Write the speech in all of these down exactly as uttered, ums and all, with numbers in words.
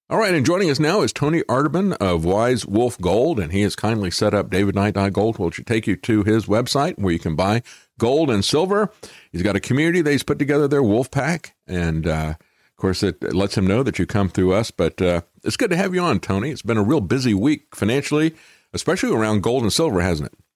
All right, and joining us now is Tony Arterburn of Wise Wolf Gold, and he has kindly set up David Knight Gold, which will take you to his website where you can buy gold and silver. He's got a community that he's put together there, Wolf Pack, and uh, of course it lets him know that you come through us. But uh, it's good to have you on, Tony. It's been a real busy week financially, especially around gold and silver, hasn't it?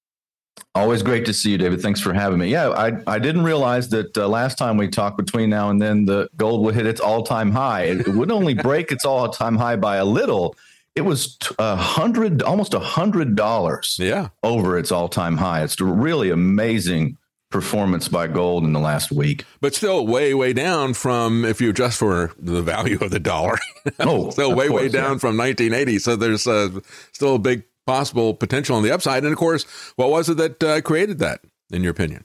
Always great to see you, David. Thanks for having me. Yeah, I I didn't realize that uh, last time we talked, between now and then, the gold would hit its all-time high. It, it wouldn't only break its all-time high by a little. It was a hundred, almost a hundred dollars yeah. over its all-time high. It's a really amazing performance by gold in the last week. But still way, way down from, if you adjust for the value of the dollar, oh, still way, course, way down yeah. from nineteen eighty. So there's uh, still a big possible potential on the upside. And of course, what was it that uh, created that, in your opinion?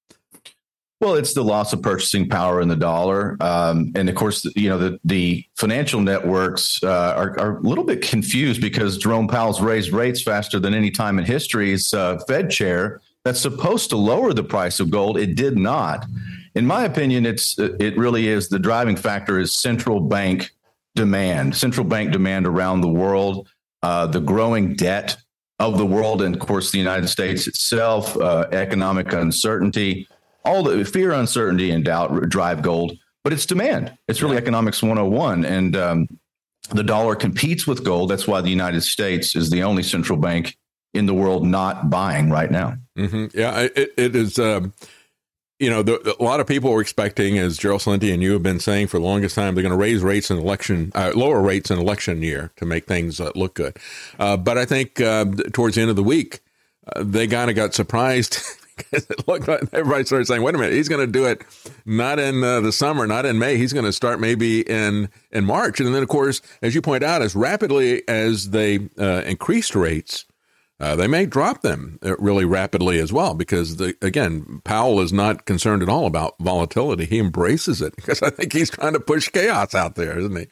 Well, it's the loss of purchasing power in the dollar. Um, and of course, you know, the, the financial networks uh, are, are a little bit confused because Jerome Powell's raised rates faster than any time in history. He's uh, Fed chair that's supposed to lower the price of gold. It did not. In my opinion, it's it really is the driving factor is central bank demand, central bank demand around the world. Uh, the growing debt of the world, and of course, the United States itself, uh, economic uncertainty, all the fear, uncertainty, and doubt drive gold. But it's demand. It's really economics one oh one. And um, the dollar competes with gold. That's why the United States is the only central bank in the world not buying right now. Mm-hmm. Yeah, it, it is. Um, you know, the, a lot of people were expecting, as Gerald Celente and you have been saying for the longest time, they're going to raise rates in election, uh, lower rates in election year to make things uh, look good. Uh, but I think uh, towards the end of the week, uh, they kind of got surprised because it looked like everybody started saying, wait a minute, he's going to do it not in uh, the summer, not in May. He's going to start maybe in, in March. And then, of course, as you point out, as rapidly as they uh, increased rates, Uh, they may drop them really rapidly as well, because, the, again, Powell is not concerned at all about volatility. He embraces it because I think he's trying to push chaos out there, isn't he?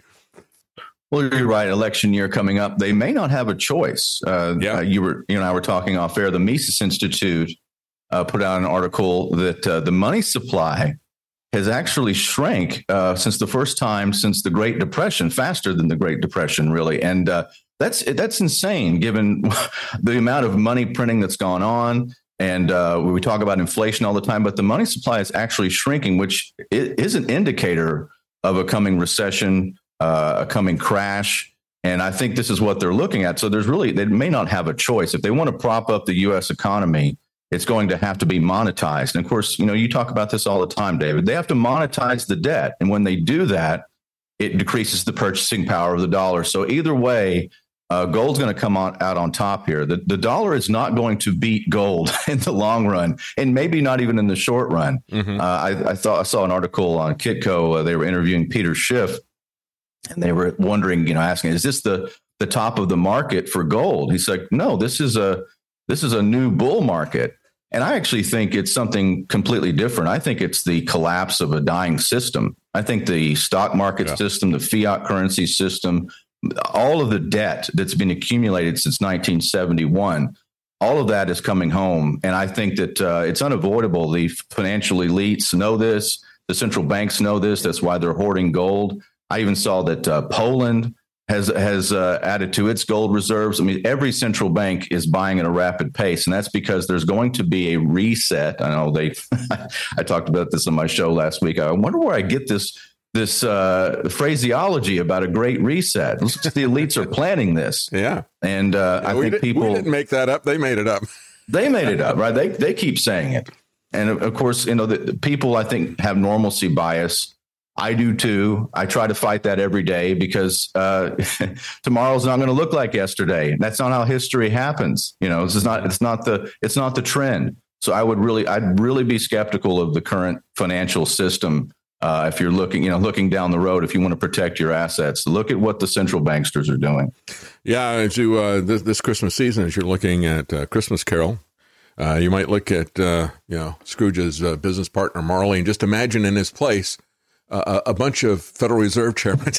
Well, you're right. Election year coming up. They may not have a choice. Uh, yeah. Uh, you were, you and I were talking off air. The Mises Institute uh, put out an article that uh, the money supply has actually shrank uh, since the first time since the Great Depression, faster than the Great Depression, really. And uh, That's that's insane, given the amount of money printing that's gone on. And uh, we talk about inflation all the time, but the money supply is actually shrinking, which is an indicator of a coming recession, uh, a coming crash. And I think this is what they're looking at. So there's really, they may not have a choice. If they want to prop up the U S economy, it's going to have to be monetized. And of course, you know, you talk about this all the time, David. They have to monetize the debt. And when they do that, it decreases the purchasing power of the dollar. So either way, Uh, gold's going to come on, out on top here. The, the dollar is not going to beat gold in the long run, and maybe not even in the short run. Mm-hmm. uh, I, I thought I saw an article on Kitco. Uh, they were interviewing Peter Schiff, and they were wondering, you know, asking, "Is this the the top of the market for gold?" He's like, "No, this is a this is a new bull market." And I actually think it's something completely different. I think it's the collapse of a dying system. I think the stock market yeah. system, the fiat currency system, all of the debt that's been accumulated since nineteen seventy-one, all of that is coming home. And I think that uh, it's unavoidable. The financial elites know this. The central banks know this. That's why they're hoarding gold. I even saw that uh, Poland has has uh, added to its gold reserves. I mean, every central bank is buying at a rapid pace, and that's because there's going to be a reset. I know they. I talked about this on my show last week. I wonder where I get this this uh, phraseology about a great reset. The elites are planning this. Yeah. And uh, yeah, I think did, people we didn't make that up. They made it up. They made it up, right? They they keep saying it. And of course, you know, the, the people I think have normalcy bias. I do too. I try to fight that every day because uh, tomorrow's not going to look like yesterday. That's not how history happens. You know, this is not, it's not the, it's not the trend. So I would really, I'd really be skeptical of the current financial system. Uh, if you're looking, you know, looking down the road, if you want to protect your assets, look at what the central banksters are doing. Yeah. As you, uh, this, this Christmas season, as you're looking at uh, Christmas Carol, uh, you might look at, uh, you know, Scrooge's uh, business partner, Marley, and just imagine in his place uh, a bunch of Federal Reserve chairmen.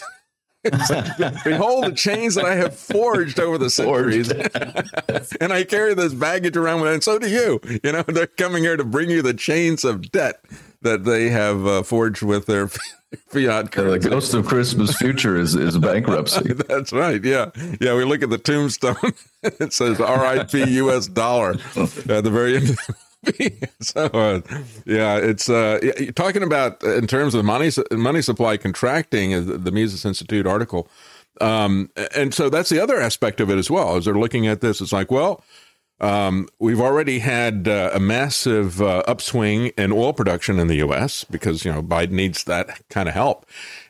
Like, behold the chains that I have forged over the centuries. And I carry this baggage around with me, and so do you. You know, they're coming here to bring you the chains of debt that they have uh, forged with their fiat currency. The ghost of Christmas future is, is bankruptcy. That's right. Yeah. Yeah. We look at the tombstone. It says R I P U S dollar at the very end. So, uh, yeah, it's uh, talking about in terms of money, money supply contracting, is the Mises Institute article. Um, and so that's the other aspect of it as well. As they're looking at this, it's like, well, um, we've already had uh, a massive uh, upswing in oil production in the U S because, you know, Biden needs that kind of help.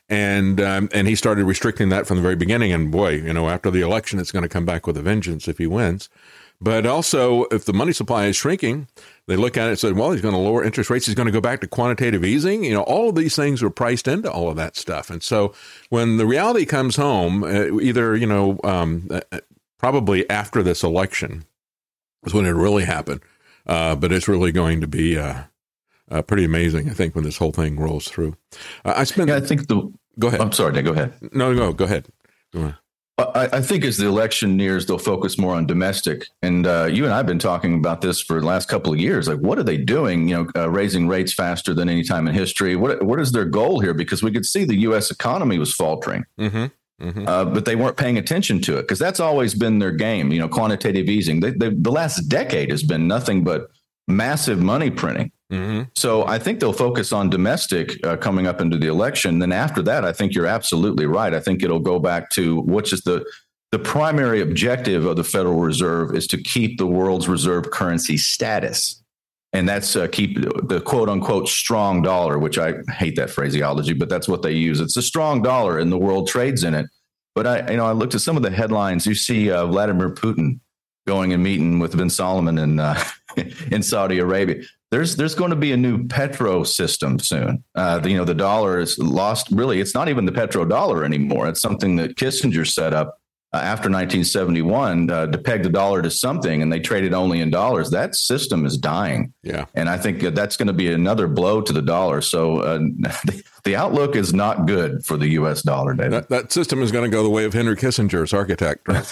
And um, and he started restricting that from the very beginning. And boy, you know, after the election, it's going to come back with a vengeance if he wins. But also, if the money supply is shrinking, they look at it and say, well, he's going to lower interest rates. He's going to go back to quantitative easing. You know, all of these things are priced into all of that stuff. And so when the reality comes home, uh, either, you know, um, uh, probably after this election is when it really happened. Uh, but it's really going to be uh, uh, pretty amazing, I think, when this whole thing rolls through. Uh, I spent. Yeah, I think the. Go ahead. I'm sorry, Dan, go ahead. No, no, go ahead. Go ahead. I, I think as the election nears, they'll focus more on domestic. And uh, you and I have been talking about this for the last couple of years. Like, what are they doing? You know, uh, raising rates faster than any time in history. What What is their goal here? Because we could see the U S economy was faltering, mm-hmm. Mm-hmm. Uh, but they weren't paying attention to it because that's always been their game. You know, quantitative easing. They, they, the last decade has been nothing but massive money printing. Mm-hmm. So I think they'll focus on domestic uh, coming up into the election. Then after that, I think you're absolutely right. I think it'll go back to which is the the primary objective of the Federal Reserve is to keep the world's reserve currency status. And that's uh, keep the quote unquote strong dollar, which I hate that phraseology, but that's what they use. It's a strong dollar and the world trades in it. But I, you know, I looked at some of the headlines. You see uh, Vladimir Putin going and meeting with bin Salman in uh, in Saudi Arabia. There's there's going to be a new petro system soon. Uh, the, you know, the dollar is lost. Really, it's not even the petrodollar anymore. It's something that Kissinger set up uh, after nineteen seventy-one uh, to peg the dollar to something, and they traded only in dollars. That system is dying. Yeah, and I think that's going to be another blow to the dollar. So uh, the, the outlook is not good for the U S dollar, David. That, that system is going to go the way of Henry Kissinger's architect. Right?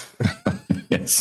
Yes.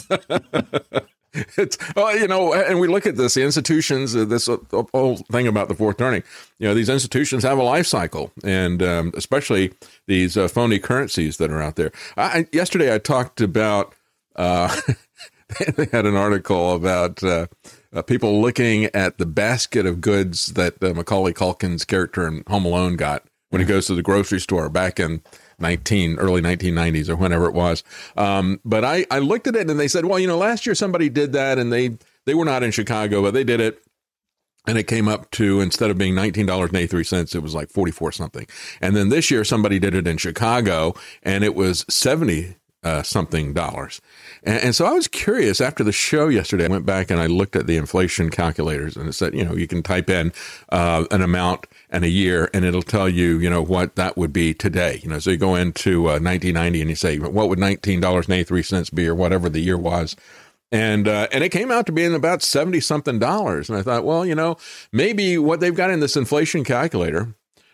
It's, well, you know, and we look at this, the institutions, uh, this uh, whole thing about the fourth turning, you know, these institutions have a life cycle, and um, especially these uh, phony currencies that are out there. I, yesterday, I talked about, uh, they had an article about uh, uh, people looking at the basket of goods that uh, Macaulay Culkin's character in Home Alone got when he goes to the grocery store back in nineteen early nineteen nineties or whenever it was. Um, but I, I looked at it and they said, well, you know, last year somebody did that and they, they were not in Chicago, but they did it. And it came up to, instead of being nineteen dollars and eighty-three cents, it was like forty-four something. And then this year somebody did it in Chicago and it was seventy uh, something dollars. And, and so I was curious after the show yesterday, I went back and I looked at the inflation calculators and it said, you know, you can type in uh, an amount and a year, and it'll tell you, you know, what that would be today. You know, so you go into uh, nineteen ninety and you say, what would nineteen dollars and eighty-three cents be, or whatever the year was. And uh, and it came out to being about seventy something dollars. And I thought, well, you know, maybe what they've got in this inflation calculator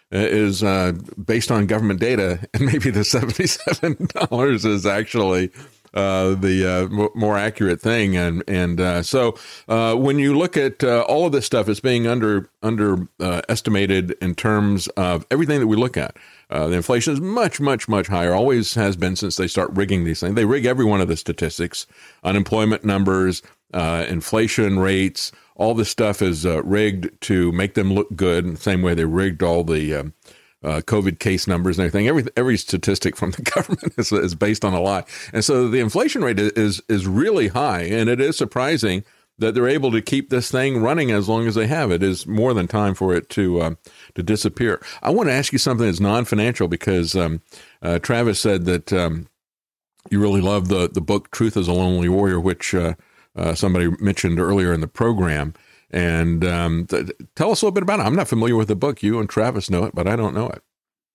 is uh, based on government data, and maybe the seventy-seven dollars is actually uh, the uh, m- more accurate thing. And and uh, so uh, when you look at uh, all of this stuff, it's being under under uh, estimated in terms of everything that we look at. Uh, the inflation is much, much, much higher, always has been since they start rigging these things. They rig every one of the statistics, unemployment numbers, uh, inflation rates, all this stuff is uh, rigged to make them look good. In the same way they rigged all the um, uh, COVID case numbers and everything. Every every statistic from the government is, is based on a lie. And so the inflation rate is is really high, and it is surprising that they're able to keep this thing running as long as they have. It is more than time for it to uh, to disappear. I want to ask you something that's non-financial because um, uh, Travis said that um, you really love the, the book Truth is a Lonely Warrior, which uh, uh, somebody mentioned earlier in the program. And um, th- tell us a little bit about it. I'm not familiar with the book. You and Travis know it, but I don't know it.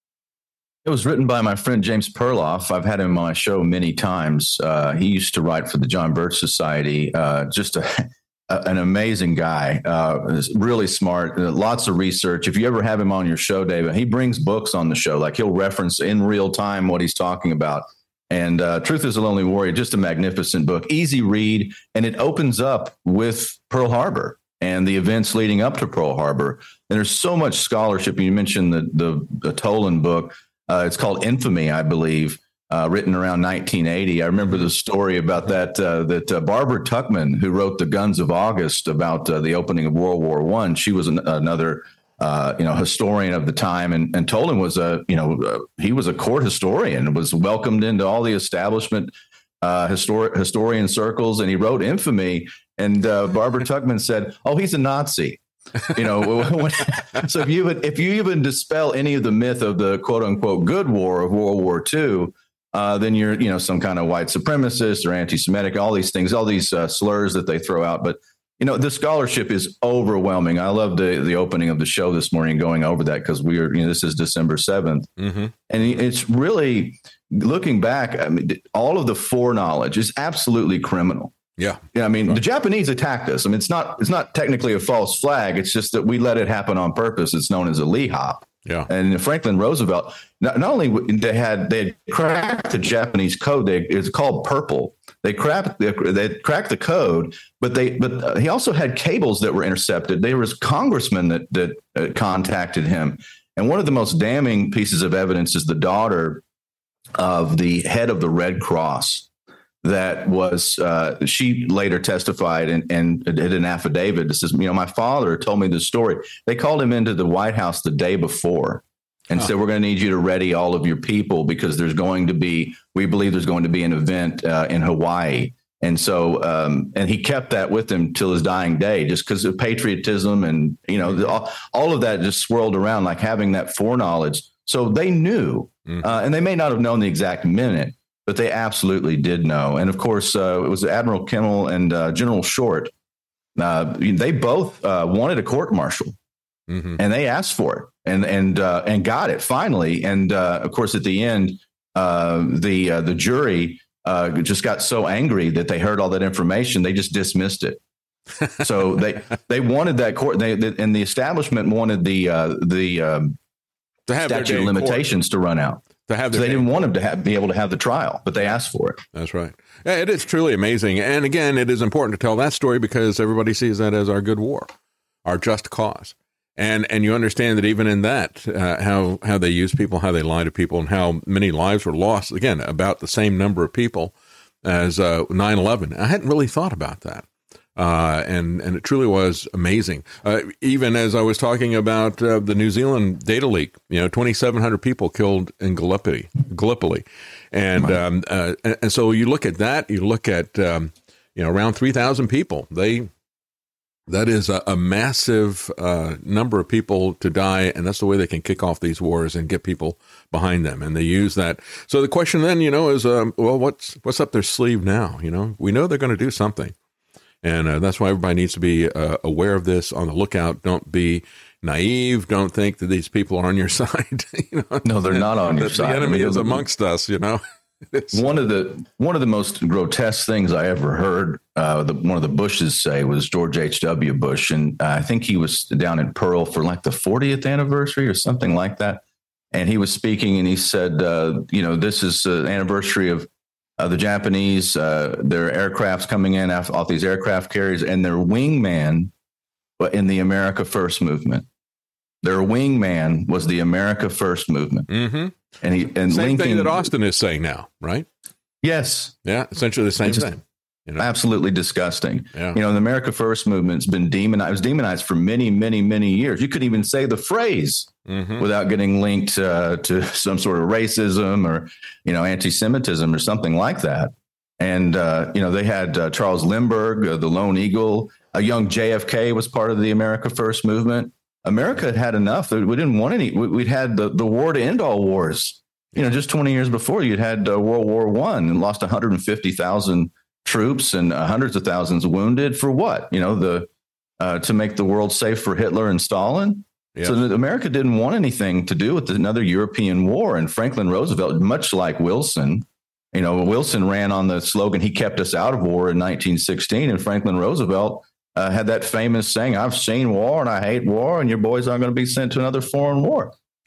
It was written by my friend James Perloff. I've had him on my show many times. Uh, he used to write for the John Birch Society. Uh, just a, a, an amazing guy, uh, really smart, uh, lots of research. If you ever have him on your show, David, he brings books on the show. Like he'll reference in real time what he's talking about. And uh, Truth is a Lonely Warrior, just a magnificent book, easy read. And it opens up with Pearl Harbor and the events leading up to Pearl Harbor. And there's so much scholarship. You mentioned the the, the Tolan book. Uh, it's called Infamy, I believe, uh, written around nineteen eighty. I remember the story about that, uh, that uh, Barbara Tuchman, who wrote The Guns of August about uh, the opening of World War One. She was an, another, uh, you know, historian of the time. And, and Tolan was a, you know, uh, he was a court historian, was welcomed into all the establishment uh, histor- historian circles. And he wrote Infamy. And uh, Barbara Tuchman said, oh, he's a Nazi. You know, when, so if you if you even dispel any of the myth of the quote unquote good war of World War Two, uh, then you're, you know, some kind of white supremacist or anti-Semitic, all these things, all these uh, slurs that they throw out. But, you know, the scholarship is overwhelming. I love the the opening of the show this morning going over that because we are, you know, this is December seventh. Mm-hmm. And it's really looking back. I mean, all of the foreknowledge is absolutely criminal. Yeah. Yeah. I mean, right. The Japanese attacked us. I mean, it's not it's not technically a false flag. It's just that we let it happen on purpose. It's known as a Lee hop. Yeah. And Franklin Roosevelt, not, not only they had they had cracked the Japanese code, they it's called Purple. They cracked they, they cracked the code, but they but uh, he also had cables that were intercepted. There was congressmen that that uh, contacted him. And one of the most damning pieces of evidence is the daughter of the head of the Red Cross. That was uh, she later testified and, and did an affidavit that says, you know, my father told me this story. They called him into the White House the day before and oh. said, we're going to need you to ready all of your people because there's going to be we believe there's going to be an event uh, in Hawaii. And so um, and he kept that with him till his dying day, just because of patriotism. And, you know, the, all, all of that just swirled around like having that foreknowledge. So they knew mm. uh, and they may not have known the exact minute. But they absolutely did know. And of course, uh, it was Admiral Kimmel and uh, General Short. Uh, they both uh, wanted a court martial mm-hmm. and they asked for it and and uh, and got it finally. And uh, of course, at the end, uh, the uh, the jury uh, just got so angry that they heard all that information. They just dismissed it. So they they wanted that court. They, they and the establishment wanted the uh, the um, to have statute of limitations to run out. To have so they didn't want him to have, be able to have the trial, but they asked for it. That's right. It is truly amazing. And again, it is important to tell that story because everybody sees that as our good war, our just cause. And and you understand that even in that, uh, how, how they use people, how they lie to people, and how many lives were lost, again, about the same number of people as uh, nine eleven. I hadn't really thought about that. Uh, and, and it truly was amazing. Uh, even as I was talking about uh, the New Zealand data leak, you know, twenty-seven hundred people killed in Gallipoli, Gallipoli. And, right. um, uh, and, and so you look at that, you look at, um, you know, around three thousand people, they, that is a, a massive uh, number of people to die. And that's the way they can kick off these wars and get people behind them. And they use that. So the question then, you know, is, um, well, what's, what's up their sleeve now? You know, we know they're going to do something. And uh, that's why everybody needs to be uh, aware of this, on the lookout. Don't be naive. Don't think that these people are on your side. you know? No, they're not on your the, side. The enemy I mean, is amongst us, you know. one of the one of the most grotesque things I ever heard uh, the, one of the Bushes say was George H W. Bush. And uh, I think he was down in Pearl for like the fortieth anniversary or something like that. And he was speaking and he said, uh, you know, this is an anniversary of Uh, the Japanese, uh, their aircrafts coming in off, off these aircraft carriers, and their wingman in the America First movement. Their wingman was the America First movement. Mm-hmm. And he and same Lincoln, thing that Austin is saying now, right? Yes. Yeah, essentially the same thing. You know? Absolutely disgusting. Yeah. You know, the America First movement's been demonized. It was demonized for many, many, many years. You couldn't even say the phrase mm-hmm. without getting linked uh, to some sort of racism or, you know, anti-Semitism or something like that. And, uh, you know, they had uh, Charles Lindbergh, uh, the Lone Eagle, a young J F K was part of the America First movement. America had had enough. We didn't want any. We'd had the, the war to end all wars. You know, just twenty years before, you'd had uh, World War One and lost one hundred fifty thousand troops and uh, hundreds of thousands wounded for what? You know, the uh, to make the world safe for Hitler and Stalin. Yes. So America didn't want anything to do with another European war. And Franklin Roosevelt, much like Wilson, you know, Wilson ran on the slogan, he kept us out of war in nineteen sixteen. And Franklin Roosevelt uh, had that famous saying, I've seen war and I hate war and your boys aren't going to be sent to another foreign war.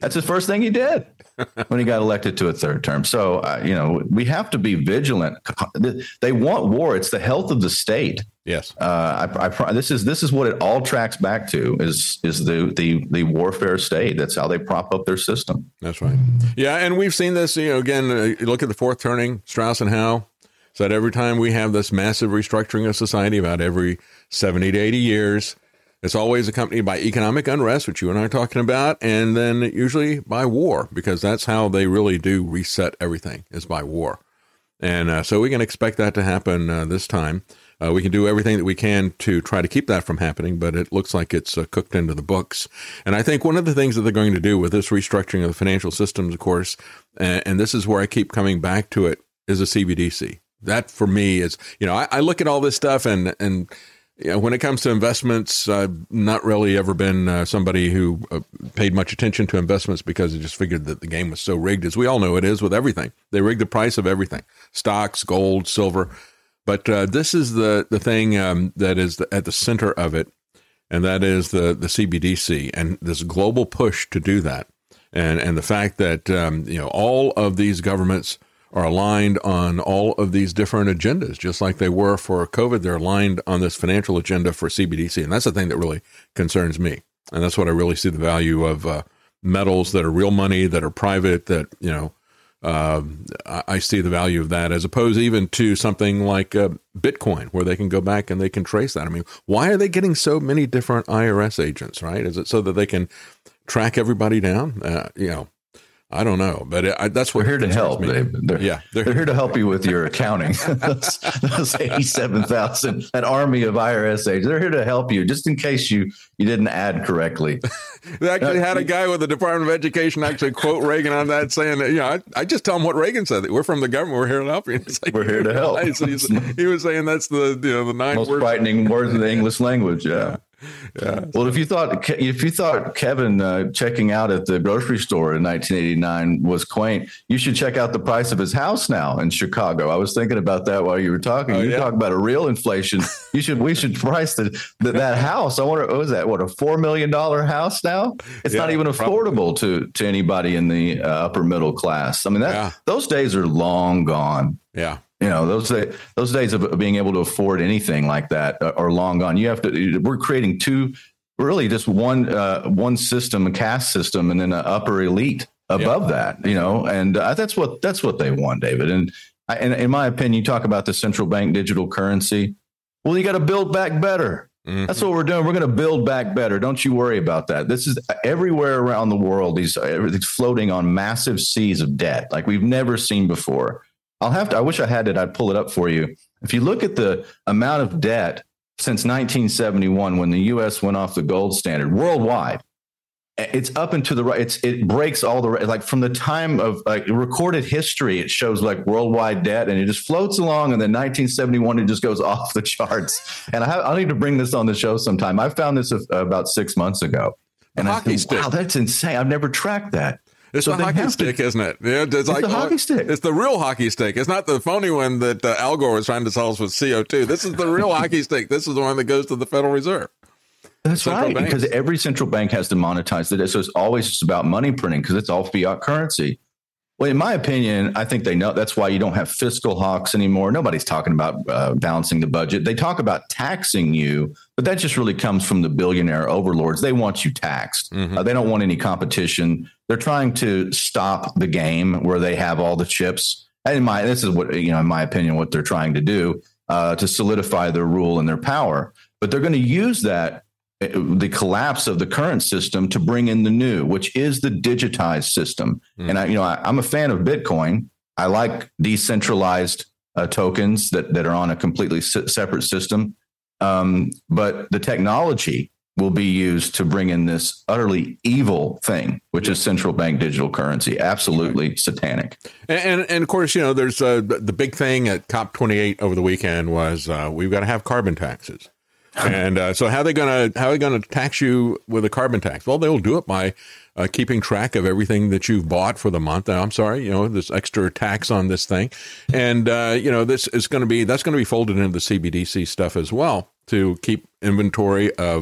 That's the first thing he did when he got elected to a third term. So, uh, you know, we have to be vigilant. They want war. It's the health of the state. Yes. Uh, I, I, this is this is what it all tracks back to is is the the the warfare state. That's how they prop up their system. That's right. Yeah, and we've seen this. You know, again, uh, you look at the fourth turning, Strauss and Howe said every time we have this massive restructuring of society, about every seventy to eighty years, it's always accompanied by economic unrest, which you and I are talking about, and then usually by war, because that's how they really do reset everything, is by war. And uh, so we can expect that to happen uh, this time. Uh, we can do everything that we can to try to keep that from happening, but it looks like it's uh, cooked into the books. And I think one of the things that they're going to do with this restructuring of the financial systems, of course, and, and this is where I keep coming back to it, is a C B D C. That for me is, you know, I, I look at all this stuff and, and you know, when it comes to investments, I've not really ever been uh, somebody who uh, paid much attention to investments because I just figured that the game was so rigged, as we all know it is with everything. They rig the price of everything, stocks, gold, silver. But uh, this is the, the thing um, that is the, at the center of it, and that is the, the C B D C and this global push to do that. And, and the fact that, um, you know, all of these governments are aligned on all of these different agendas, just like they were for COVID. They're aligned on this financial agenda for C B D C. And that's the thing that really concerns me. And that's what I really see the value of uh, metals that are real money, that are private, that, you know, uh, I see the value of that, as opposed even to something like uh, Bitcoin, where they can go back and they can trace that. I mean, why are they getting so many different I R S agents, right? Is it so that they can track everybody down? Uh, you know, I don't know, but it, I, that's what we're here to help. They, they're, yeah, they're, they're here to help you with your accounting. those, those eighty-seven thousand, an army of I R S agents. They're here to help you, just in case you you didn't add correctly. They actually had a guy with the Department of Education actually quote Reagan on that, saying that, you know, I, I just tell him what Reagan said. We're from the government. We're here to help you. It's like, we're here to help. So he was saying that's the you know the nine most words. frightening words in the English language. Yeah. yeah. Yeah. Well, if you thought if you thought Kevin uh, checking out at the grocery store in nineteen eighty-nine was quaint, you should check out the price of his house now in Chicago. I was thinking about that while you were talking. Oh, you yeah. talk about a real inflation. You should we should price the, the that house. I wonder what was that? What, a four million dollar house now? It's yeah, not even affordable probably. to to anybody in the uh, upper middle class. I mean, that yeah. those days are long gone. Yeah. You know, those those days of being able to afford anything like that are long gone. You have to. We're creating two, really just one uh, one system, a caste system, and then an upper elite above yeah. that. You know, and uh, that's what that's what they want, David. And, I, and in my opinion, you talk about the central bank digital currency. Well, you got to build back better. Mm-hmm. That's what we're doing. We're going to build back better. Don't you worry about that. This is everywhere around the world. These everything's floating on massive seas of debt like we've never seen before. I'll have to, I wish I had it. I'd pull it up for you. If you look at the amount of debt since nineteen seventy-one, when the U S went off the gold standard worldwide, it's up and to the right. It's, it breaks all the, like from the time of like recorded history, it shows like worldwide debt and it just floats along. And then nineteen seventy-one, it just goes off the charts. And I have, I'll need to bring this on the show sometime. I found this about six months ago. And a I hockey think, stick. wow, that's insane. I've never tracked that. It's so the hockey stick, to, isn't it? Yeah, it's, it's like the hockey stick. It's the real hockey stick. It's not the phony one that uh, Al Gore was trying to sell us with C O two. This is the real hockey stick. This is the one that goes to the Federal Reserve. That's right, banks. Because every central bank has to monetize it. So it's always just about money printing because it's all fiat currency. Well, in my opinion, I think they know that's why you don't have fiscal hawks anymore. Nobody's talking about uh, balancing the budget. They talk about taxing you, but that just really comes from the billionaire overlords. They want you taxed. Mm-hmm. Uh, they don't want any competition. They're trying to stop the game where they have all the chips. And in my, this is what, you know, in my opinion, what they're trying to do uh, to solidify their rule and their power. But they're going to use that, the collapse of the current system, to bring in the new, which is the digitized system. Mm. And I, you know, I, I'm a fan of Bitcoin. I like decentralized uh, tokens that, that are on a completely se- separate system. Um, but the technology will be used to bring in this utterly evil thing, which is central bank digital currency. Absolutely right. Satanic. And, and and of course, you know, there's uh, the big thing at COP twenty-eight over the weekend was uh, we've got to have carbon taxes. And uh, so how are they going to how are they going to tax you with a carbon tax? Well, they'll do it by uh, keeping track of everything that you've bought for the month. Now, I'm sorry, you know, this extra tax on this thing. And, uh, you know, this is going to be that's going to be folded into the C B D C stuff as well to keep inventory of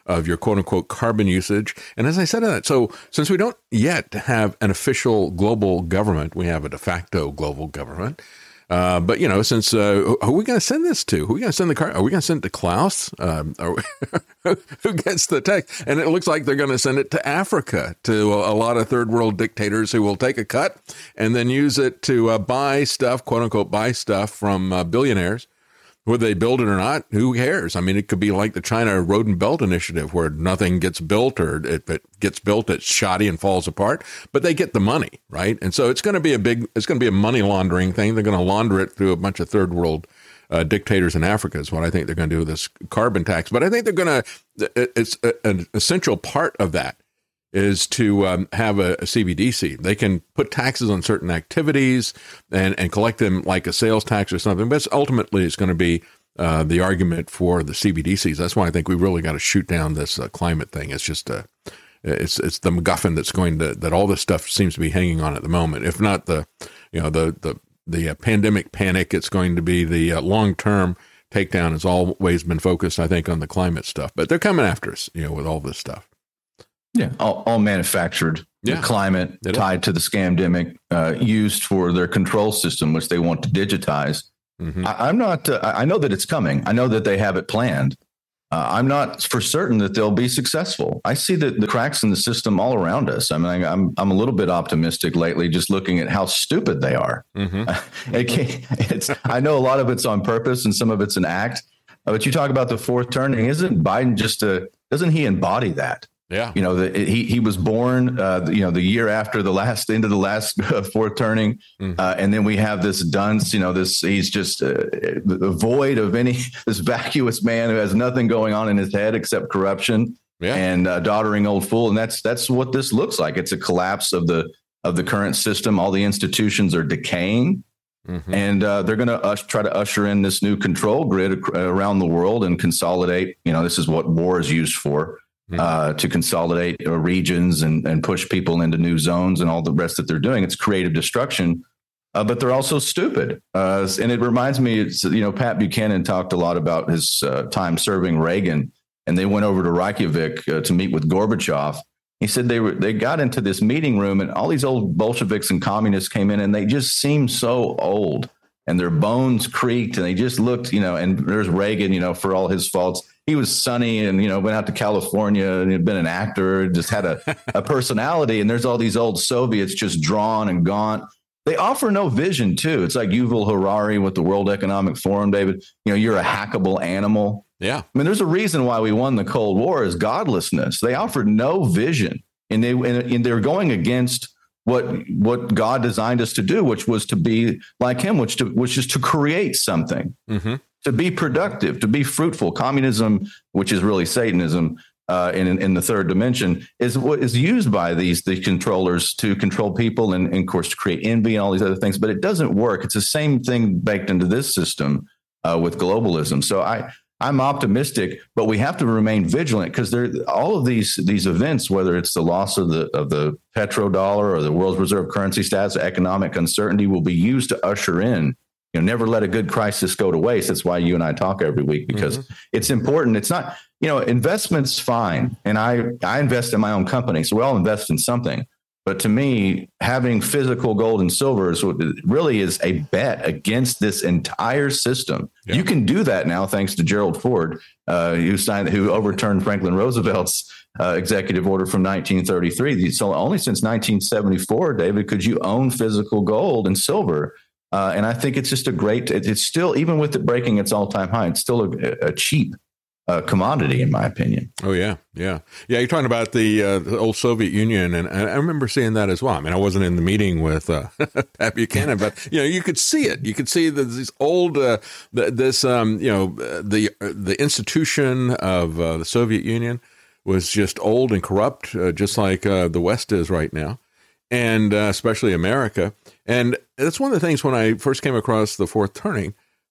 of your quote unquote carbon usage. And as I said, that so since we don't yet have an official global government, we have a de facto global government. Uh, but, you know, since uh, who are we going to send this to? Who are we going to send the car? Are we going to send it to Klaus? Um, are we, who gets the text? And it looks like they're going to send it to Africa, to a, a lot of third world dictators who will take a cut and then use it to uh, buy stuff, quote unquote, buy stuff from uh, billionaires. Whether they build it or not, who cares? I mean, it could be like the China Road and Belt Initiative where nothing gets built, or if it gets built, it's shoddy and falls apart, but they get the money, right? And so it's going to be a big, it's going to be a money laundering thing. They're going to launder it through a bunch of third world uh, dictators in Africa is what I think they're going to do with this carbon tax. But I think they're going to, it's a, an essential part of that is to um, have a, a C B D C. They can put taxes on certain activities and, and collect them like a sales tax or something, but it's, ultimately it's going to be uh, the argument for the C B D Cs. That's why I think we really got to shoot down this uh, climate thing. It's just a, it's it's the MacGuffin that's going to, that all this stuff seems to be hanging on at the moment. If not the, you know, the the the uh, pandemic panic, it's going to be the uh, long term takedown. Has always been focused, I think, on the climate stuff, but they're coming after us, you know, with all this stuff. Yeah, all, all manufactured. Yeah. The climate it tied is. to the scamdemic, uh, used for their control system, which they want to digitize. Mm-hmm. I, I'm not. Uh, I know that it's coming. I know that they have it planned. Uh, I'm not for certain that they'll be successful. I see the, the cracks in the system all around us. I mean, I'm I'm a little bit optimistic lately, just looking at how stupid they are. Mm-hmm. it it's, I know a lot of it's on purpose and some of it's an act. Uh, but you talk about the fourth turning. Isn't Biden just a? Doesn't he embody that? Yeah, you know, the, he he was born, uh, you know, the year after the last end of the last uh, fourth turning, mm-hmm. uh, and then we have this dunce. You know, this he's just uh, void of any this vacuous man who has nothing going on in his head except corruption yeah. and uh, doddering old fool. And that's that's what this looks like. It's a collapse of the of the current system. All the institutions are decaying, mm-hmm. and uh, they're going to us- try to usher in this new control grid ac- around the world and consolidate. You know, this is what war is used for. Uh, to consolidate uh, regions and, and push people into new zones and all the rest that they're doing. It's creative destruction, uh, but they're also stupid. Uh, and it reminds me, it's, you know, Pat Buchanan talked a lot about his uh, time serving Reagan, and they went over to Reykjavik uh, to meet with Gorbachev. He said they were they got into this meeting room, and all these old Bolsheviks and communists came in, and they just seemed so old, and their bones creaked, and they just looked, you know, and there's Reagan, you know, for all his faults. He was sunny and, you know, went out to California and had been an actor, just had a, a personality. And there's all these old Soviets just drawn and gaunt. They offer no vision, too. It's like Yuval Harari with the World Economic Forum, David. You know, you're a hackable animal. Yeah. I mean, there's a reason why we won the Cold War is godlessness. They offered no vision, and they and, and they're going against what what God designed us to do, which was to be like him, which to, which is to create something. Mm-hmm. To be productive, to be fruitful. Communism, which is really Satanism uh, in in the third dimension, is what is used by these the controllers to control people and, and, of course, to create envy and all these other things. But it doesn't work. It's the same thing baked into this system uh, with globalism. So I I'm optimistic, but we have to remain vigilant because there all of these these events, whether it's the loss of the of the petrodollar or the world's reserve currency status, economic uncertainty, will be used to usher in. You know, never let a good crisis go to waste. That's why you and I talk every week, because mm-hmm. it's important. It's not, you know, investment's fine. And I, I invest in my own company. So we all invest in something. But to me, having physical gold and silver is what really is a bet against this entire system. Yeah. You can do that now, thanks to Gerald Ford, uh, who signed, who overturned Franklin Roosevelt's uh, executive order from nineteen thirty-three. So only since nineteen seventy-four, David, could you own physical gold and silver. Uh, and I think it's just a great, it, it's still, even with it breaking its all-time high, it's still a, a cheap uh, commodity, in my opinion. Oh, yeah. Yeah. Yeah. You're talking about the, uh, the old Soviet Union. And, and I remember seeing that as well. I mean, I wasn't in the meeting with uh, Pat Buchanan, but, you know, you could see it. You could see that these old, uh, this, um, you know, the, the institution of uh, the Soviet Union was just old and corrupt, uh, just like uh, the West is right now. And uh, especially America. And that's one of the things when I first came across the fourth turning,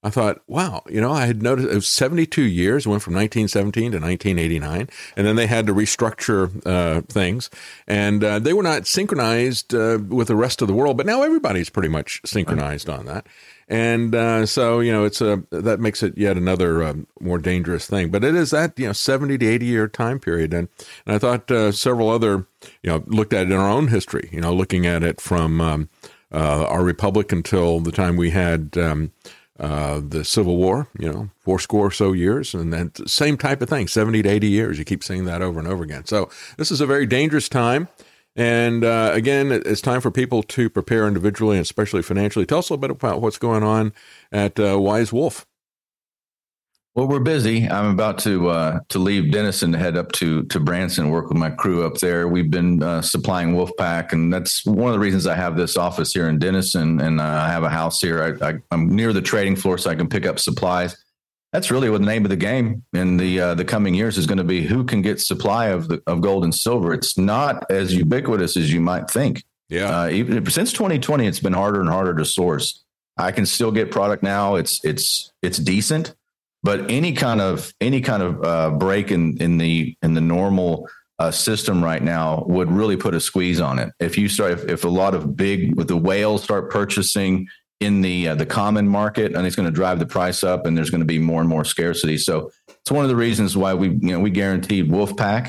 I thought, wow, you know, I had noticed it was seventy-two years, went from nineteen seventeen to nineteen eighty-nine, and then they had to restructure uh, things, and uh, they were not synchronized uh, with the rest of the world, but now everybody's pretty much synchronized on that. And uh, so, you know, it's a, that makes it yet another um, more dangerous thing. But it is that, you know, seventy to eighty year time period. And, and I thought uh, several other, you know, looked at it in our own history, you know, looking at it from um, uh, our republic until the time we had um, uh, the Civil War, you know, four score or so years. And then same type of thing, seventy to eighty years. You keep seeing that over and over again. So this is a very dangerous time. And uh, again, it's time for people to prepare individually and especially financially. Tell us a little bit about what's going on at uh, Wise Wolf. Well, we're busy. I'm about to uh, to leave Denison to head up to to Branson, work with my crew up there. We've been uh, supplying Wolfpack, and that's one of the reasons I have this office here in Denison, and uh, I have a house here. I, I, I'm near the trading floor, so I can pick up supplies. That's really what the name of the game in the uh, the coming years is going to be: who can get supply of the of gold and silver. It's not as ubiquitous as you might think. Yeah, uh, even since twenty twenty, it's been harder and harder to source. I can still get product now. It's it's it's decent, but any kind of any kind of uh, break in in the in the normal uh, system right now would really put a squeeze on it. If you start, if, if a lot of big with the whales start purchasing in the uh, the common market, and it's going to drive the price up, and there's going to be more and more scarcity. So it's one of the reasons why we you know we guaranteed Wolfpack.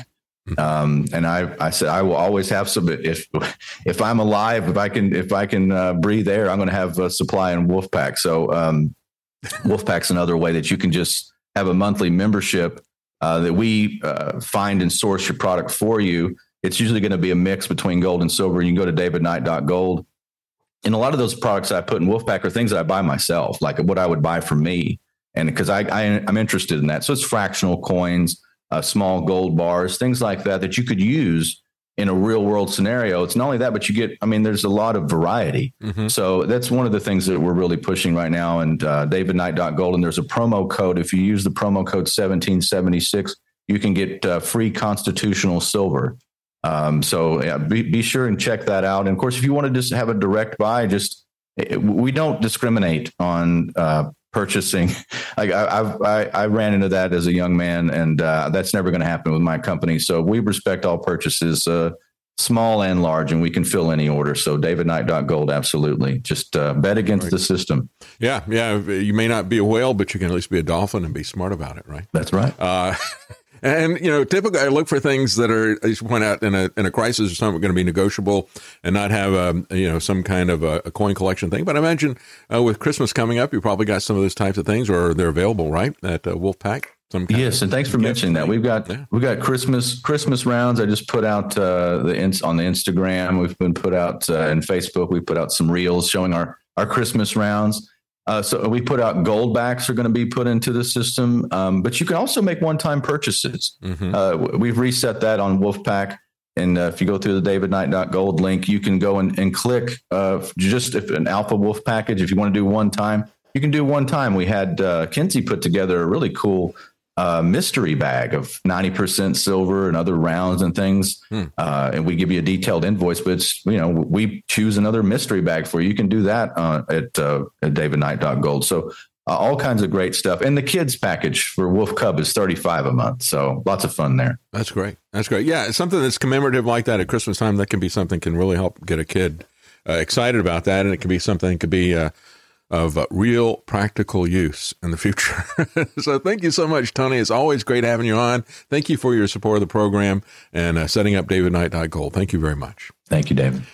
Um, and I I said I will always have some. If if I'm alive, if I can if I can uh, breathe air, I'm going to have a supply in Wolfpack. So um, Wolfpack's another way that you can just have a monthly membership uh, that we uh, find and source your product for you. It's usually going to be a mix between gold and silver. You can go to david knight dot gold. And a lot of those products I put in Wolfpack are things that I buy myself, like what I would buy for me. And because I, I, I'm interested in that. So it's fractional coins, uh, small gold bars, things like that, that you could use in a real world scenario. It's not only that, but you get, I mean, there's a lot of variety. Mm-hmm. So that's one of the things that we're really pushing right now. And uh, david knight dot gold, and there's a promo code. If you use the promo code seventeen seventy-six, you can get uh, free constitutional silver. Um, so yeah, be, be sure and check that out. And of course, if you want to just have a direct buy, just, it, we don't discriminate on, uh, purchasing. Like I, I've, I, I ran into that as a young man, and, uh, that's never going to happen with my company. So we respect all purchases, uh, small and large, and we can fill any order. So david knight dot gold, absolutely. Just, uh, bet against right. the system. Yeah. Yeah. You may not be a whale, but you can at least be a dolphin and be smart about it. Right. That's right. Uh, And, you know, typically I look for things that are, as you point out, in a in a crisis or something, going to be negotiable and not have, a, you know, some kind of a, a coin collection thing. But I imagine uh, with Christmas coming up, you probably got some of those types of things, or they're available, right, at uh, Wolfpack? Some kind yes, of, and thanks for mentioning that. We've got yeah. we've got Christmas Christmas rounds. I just put out uh, the on the Instagram. We've been put out uh, in Facebook. We put out some reels showing our our Christmas rounds. Uh, so we put out gold backs are going to be put into the system, um, but you can also make one-time purchases. Mm-hmm. Uh, we've reset that on Wolfpack, and uh, if you go through the david knight dot gold link, you can go and, and click uh, just if an Alpha Wolf package. If you want to do one time, you can do one time. We had uh, Kinsey put together a really cool uh, mystery bag of ninety percent silver and other rounds and things. Hmm. Uh, and we give you a detailed invoice, but it's, you know, we choose another mystery bag for you. You can do that uh, at, uh, at david knight dot gold. So uh, all kinds of great stuff. And the kids package for Wolf Cub is thirty-five a month. So lots of fun there. That's great. That's great. Yeah. Something that's commemorative like that at Christmas time, that can be something can really help get a kid uh, excited about that. And it can be something that could be, uh, of uh, real practical use in the future. So thank you so much, Tony. It's always great having you on. Thank you for your support of the program and uh, setting up david knight dot gold. Thank you very much. Thank you, David.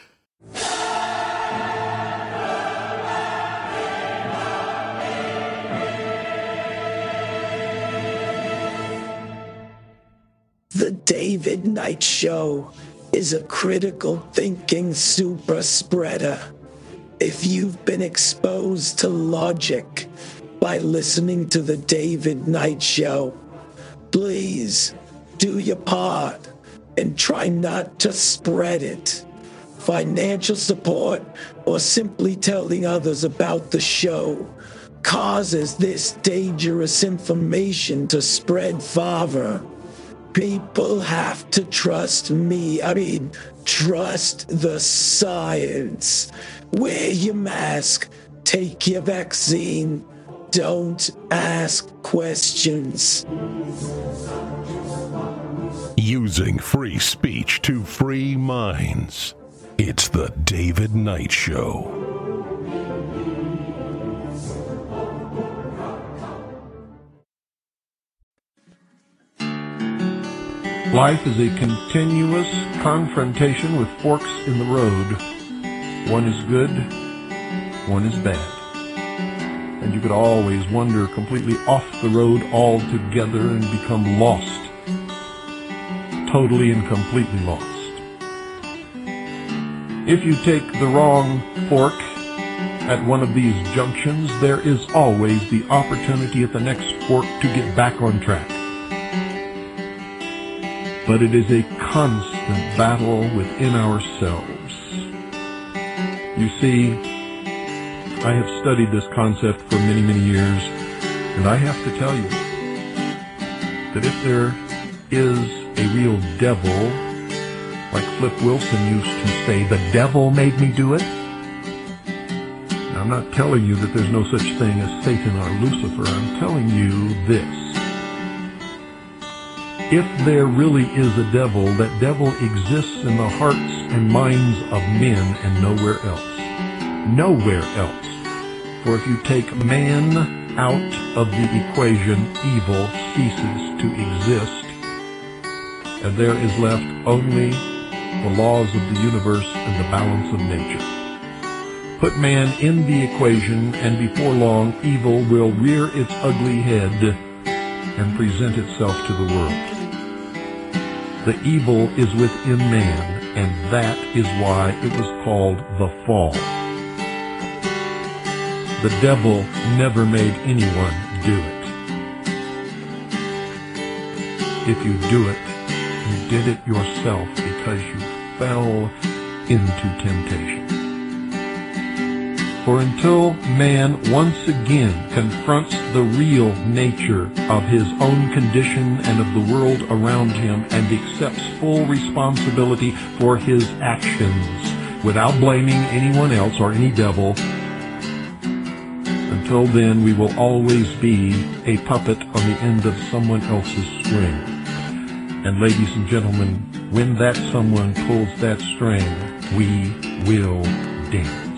The David Knight Show is a critical thinking super spreader. If you've been exposed to logic by listening to the David Knight Show, please do your part and try not to spread it. Financial support or simply telling others about the show causes this dangerous information to spread farther. People have to trust me. I mean, trust the science. Wear your mask, take your vaccine, don't ask questions. Using free speech to free minds. It's the David Knight Show. Life is a continuous confrontation with forks in the road. One is good, one is bad. And you could always wander completely off the road altogether and become lost. Totally and completely lost. If you take the wrong fork at one of these junctions, there is always the opportunity at the next fork to get back on track. But it is a constant battle within ourselves. You see, I have studied this concept for many, many years, and I have to tell you that if there is a real devil, like Flip Wilson used to say, the devil made me do it. Now, I'm not telling you that there's no such thing as Satan or Lucifer. I'm telling you this. If there really is a devil, that devil exists in the hearts and minds of men and nowhere else. Nowhere else. For if you take man out of the equation, evil ceases to exist, and there is left only the laws of the universe and the balance of nature. Put man in the equation, and before long, evil will rear its ugly head and present itself to the world. The evil is within man, and that is why it was called the fall. The devil never made anyone do it. If you do it, you did it yourself because you fell into temptation. For until man once again confronts the real nature of his own condition and of the world around him and accepts full responsibility for his actions without blaming anyone else or any devil, until then we will always be a puppet on the end of someone else's string. And ladies and gentlemen, when that someone pulls that string, we will dance.